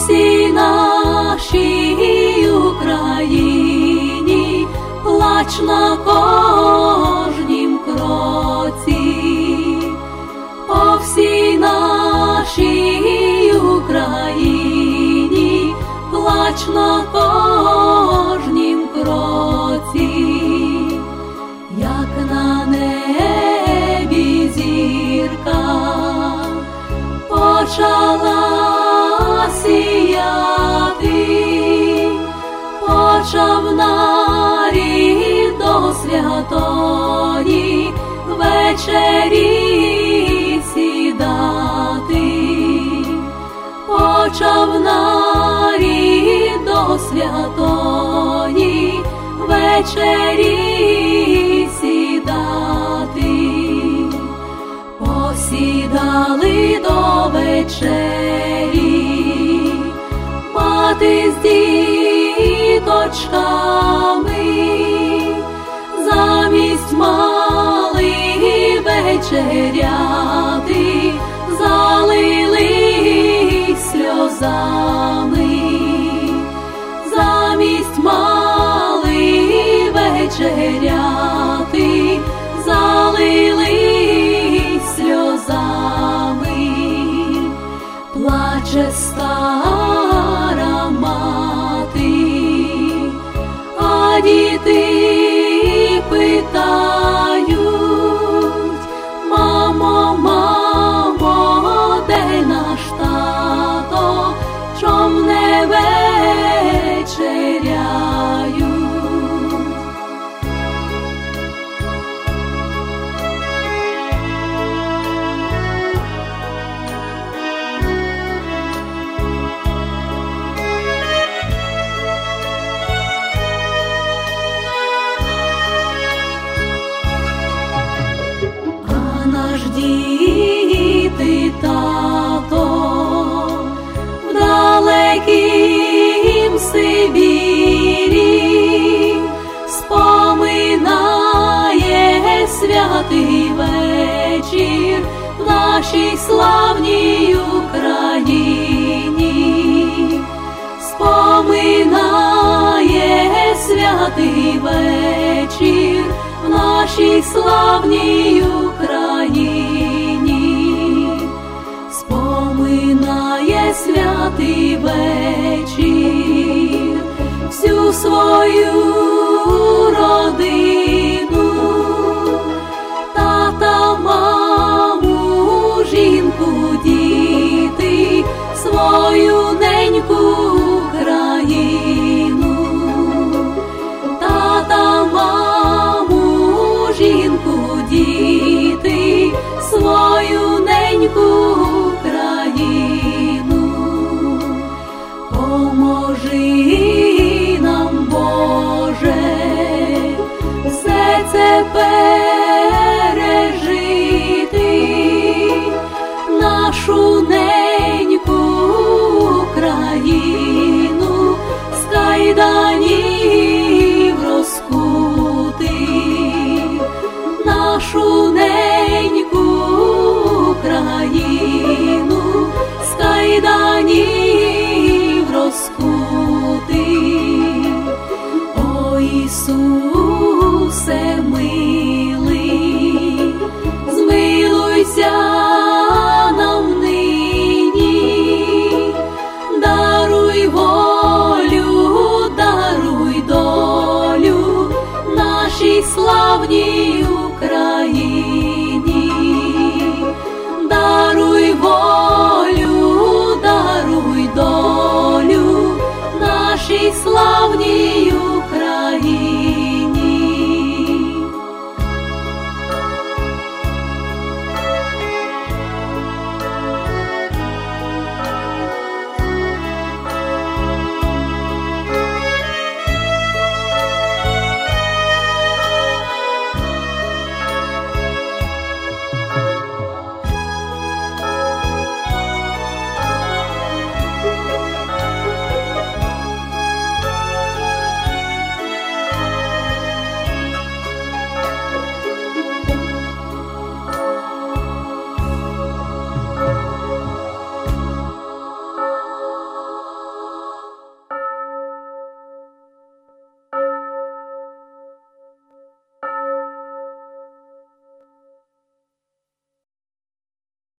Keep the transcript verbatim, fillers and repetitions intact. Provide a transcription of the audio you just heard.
всій нашій Україні плач на кожнім кроці, по всій нашій Україні плач на кожнім кроці, як на небі зірка почала сіяти, почав нарід до святої вечері сідати, почав нарід до святої вечері сідати, посідали до вечері мати з діточками, замість мали вечеряти, залились сльозами, замість мали вечеряти, залились сльозами, плаче стара мати, а діти питають: мамо, мамо, де наш тато, чом не вечеряють? Наш діти тато в далекім Сибірі споминає святий вечір в нашій славній Україні, споминає святий вечір в нашій славній Україні, споминає святий вечір всю свою родину, тата, маму, жінку, діти, свою неньку Україну, тата, маму, жінку, діти, свою неньку Україну. Поможи нам, Боже, все це пережити, нашу неньку